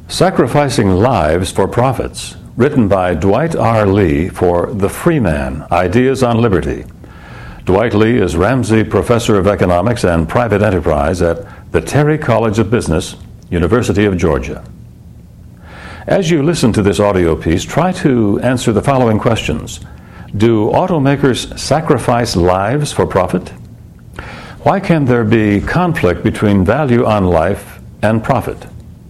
Sacrificing Lives for Profits, written by Dwight R. Lee for The Freeman, Ideas on Liberty. Dwight Lee is Ramsey Professor of Economics and Private Enterprise at the Terry College of Business, University of Georgia. As you listen to this audio piece, try to answer the following questions. Do automakers sacrifice lives for profit? Why can there be conflict between value on life and profit?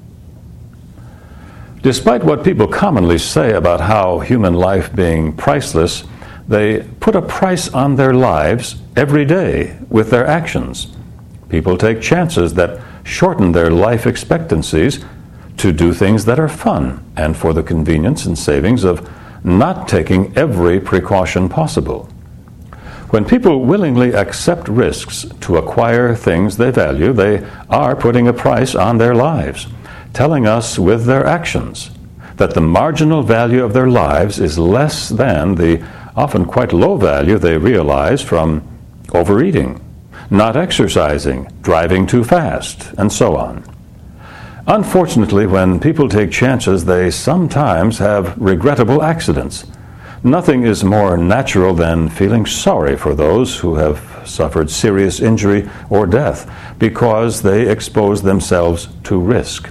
Despite what people commonly say about how human life being priceless, they put a price on their lives every day with their actions. People take chances that shorten their life expectancies to do things that are fun and for the convenience and savings of not taking every precaution possible. When people willingly accept risks to acquire things they value, they are putting a price on their lives, telling us with their actions that the marginal value of their lives is less than the often quite low value they realize from overeating, not exercising, driving too fast, and so on. Unfortunately, when people take chances, they sometimes have regrettable accidents. Nothing is more natural than feeling sorry for those who have suffered serious injury or death because they expose themselves to risk.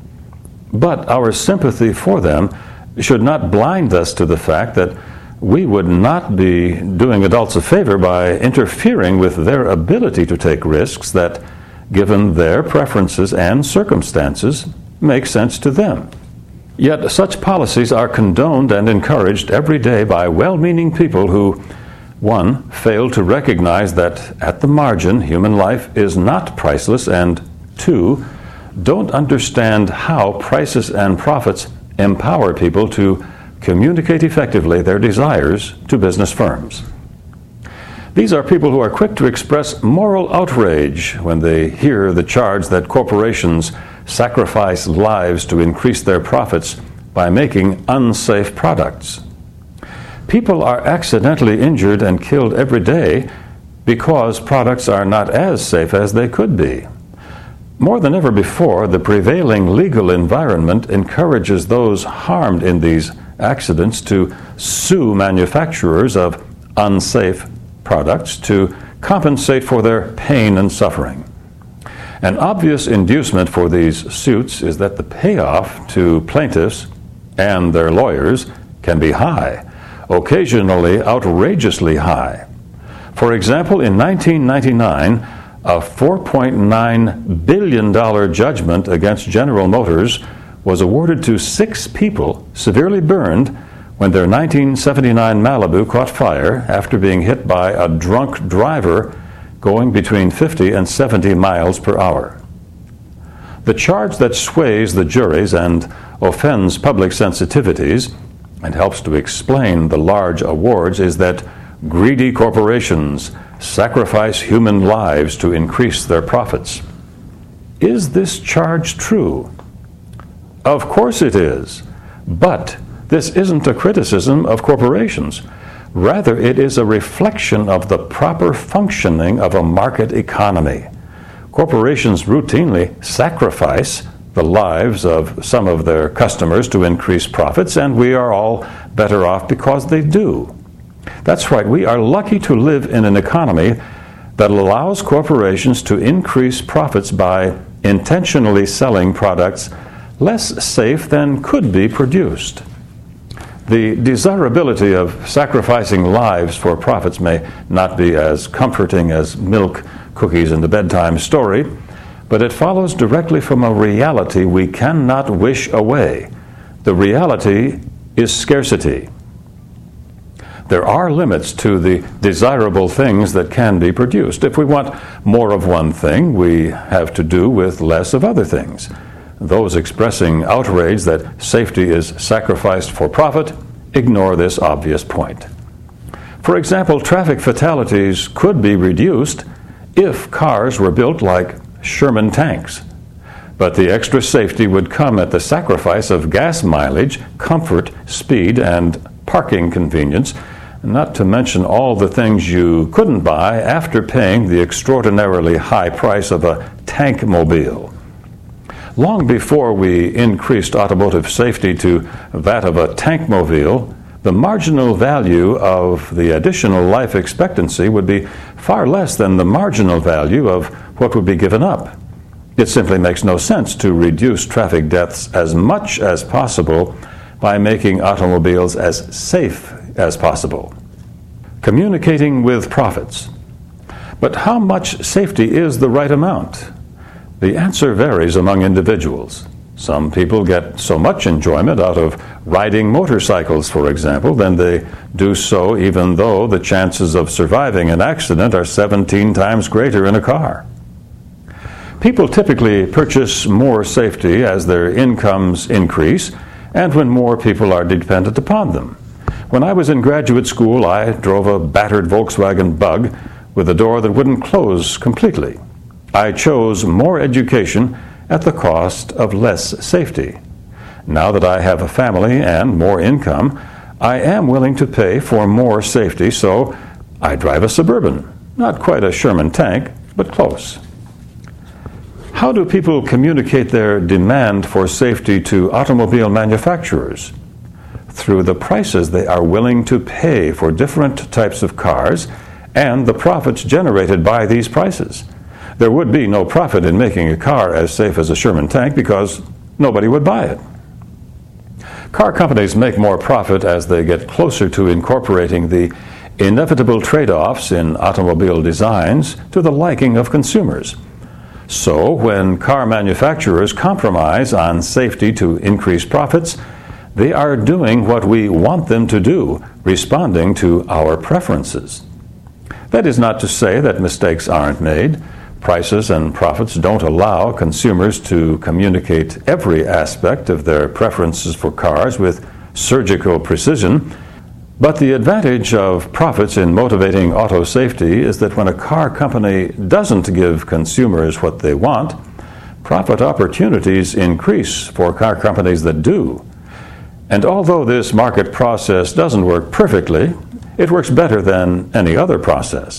But our sympathy for them should not blind us to the fact that we would not be doing adults a favor by interfering with their ability to take risks that, given their preferences and circumstances, make sense to them. Yet such policies are condoned and encouraged every day by well-meaning people who, one, fail to recognize that at the margin human life is not priceless, and two, don't understand how prices and profits empower people to communicate effectively their desires to business firms. These are people who are quick to express moral outrage when they hear the charge that corporations sacrifice lives to increase their profits by making unsafe products. People are accidentally injured and killed every day because products are not as safe as they could be. More than ever before, the prevailing legal environment encourages those harmed in these accidents to sue manufacturers of unsafe products to compensate for their pain and suffering. An obvious inducement for these suits is that the payoff to plaintiffs and their lawyers can be high, occasionally outrageously high. For example, in 1999, a $4.9 billion judgment against General Motors was awarded to 6 people severely burned when their 1979 Malibu caught fire after being hit by a drunk driver going between 50 and 70 miles per hour. The charge that sways the juries and offends public sensitivities and helps to explain the large awards is that greedy corporations sacrifice human lives to increase their profits. Is this charge true? Of course it is, but this isn't a criticism of corporations. Rather, it is a reflection of the proper functioning of a market economy. Corporations routinely sacrifice the lives of some of their customers to increase profits, and we are all better off because they do. That's right, we are lucky to live in an economy that allows corporations to increase profits by intentionally selling products less safe than could be produced. The desirability of sacrificing lives for profits may not be as comforting as milk, cookies, and the bedtime story, but it follows directly from a reality we cannot wish away. The reality is scarcity. There are limits to the desirable things that can be produced. If we want more of one thing, we have to do with less of other things. Those expressing outrage that safety is sacrificed for profit ignore this obvious point. For example, traffic fatalities could be reduced if cars were built like Sherman tanks. But the extra safety would come at the sacrifice of gas mileage, comfort, speed, and parking convenience, not to mention all the things you couldn't buy after paying the extraordinarily high price of a tankmobile. Long before we increased automotive safety to that of a tankmobile, the marginal value of the additional life expectancy would be far less than the marginal value of what would be given up. It simply makes no sense to reduce traffic deaths as much as possible by making automobiles as safe as possible. Communicating with profits. But how much safety is the right amount? The answer varies among individuals. Some people get so much enjoyment out of riding motorcycles, for example, then they do so even though the chances of surviving an accident are 17 times greater in a car. People typically purchase more safety as their incomes increase and when more people are dependent upon them. When I was in graduate school, I drove a battered Volkswagen Bug with a door that wouldn't close completely. I chose more education at the cost of less safety. Now that I have a family and more income, I am willing to pay for more safety, so I drive a Suburban. Not quite a Sherman tank, but close. How do people communicate their demand for safety to automobile manufacturers? Through the prices they are willing to pay for different types of cars and the profits generated by these prices. There would be no profit in making a car as safe as a Sherman tank because nobody would buy it. Car companies make more profit as they get closer to incorporating the inevitable trade-offs in automobile designs to the liking of consumers. So, when car manufacturers compromise on safety to increase profits, they are doing what we want them to do, responding to our preferences. That is not to say that mistakes aren't made. Prices and profits don't allow consumers to communicate every aspect of their preferences for cars with surgical precision. But the advantage of profits in motivating auto safety is that when a car company doesn't give consumers what they want, profit opportunities increase for car companies that do. And although this market process doesn't work perfectly, it works better than any other process.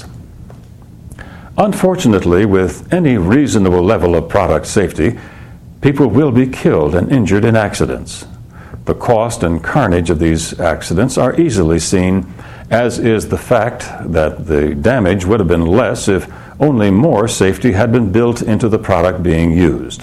Unfortunately, with any reasonable level of product safety, people will be killed and injured in accidents. The cost and carnage of these accidents are easily seen, as is the fact that the damage would have been less if only more safety had been built into the product being used.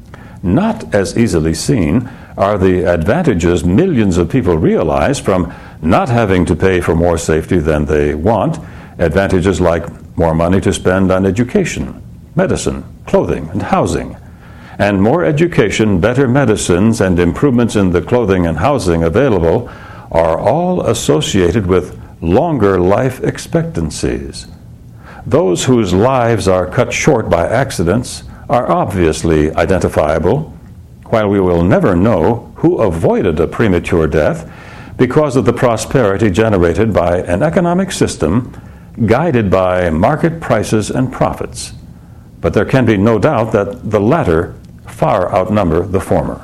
Not as easily seen are the advantages millions of people realize from not having to pay for more safety than they want, advantages like more money to spend on education, medicine, clothing, and housing. And more education, better medicines, and improvements in the clothing and housing available are all associated with longer life expectancies. Those whose lives are cut short by accidents are obviously identifiable, while we will never know who avoided a premature death because of the prosperity generated by an economic system guided by market prices and profits. But there can be no doubt that the latter far outnumber the former.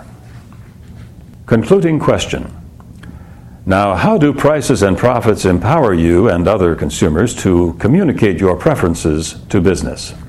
Concluding question. Now, how do prices and profits empower you and other consumers to communicate your preferences to business?